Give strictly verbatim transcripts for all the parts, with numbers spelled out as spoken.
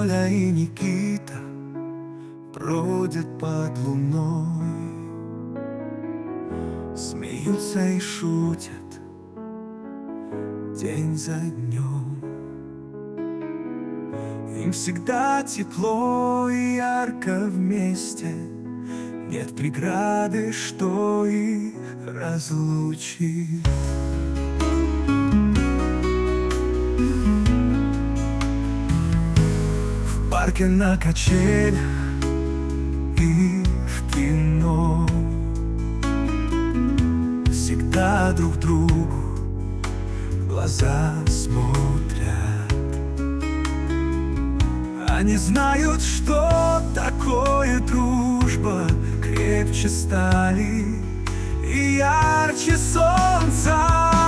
Оля и Никита бродят под луной, смеются и шутят день за днем. Им всегда тепло и ярко вместе, нет преграды, что их разлучит. В парке, на качелях и в кино всегда друг другу в глаза смотрят. Они знают, что такое дружба, крепче стали и ярче солнца.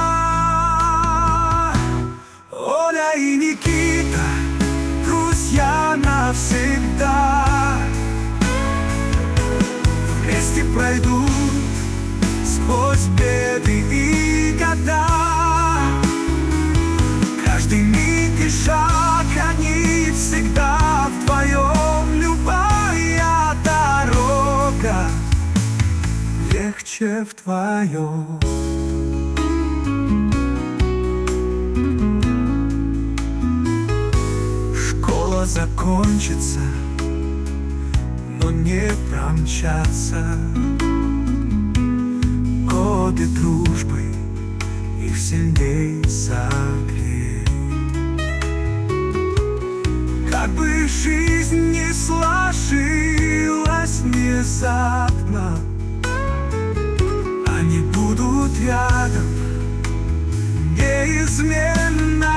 Оля и Никита — друзья навсегда, вместе пройдут сквозь беды и года. Каждый миг и шаг они всегда вдвоем. Любая дорога легче вдвоем. Школа закончится, но не промчаться. Годы дружбы их сильней согреют. Как бы жизнь не сложилась внезапно, они будут рядом неизменно.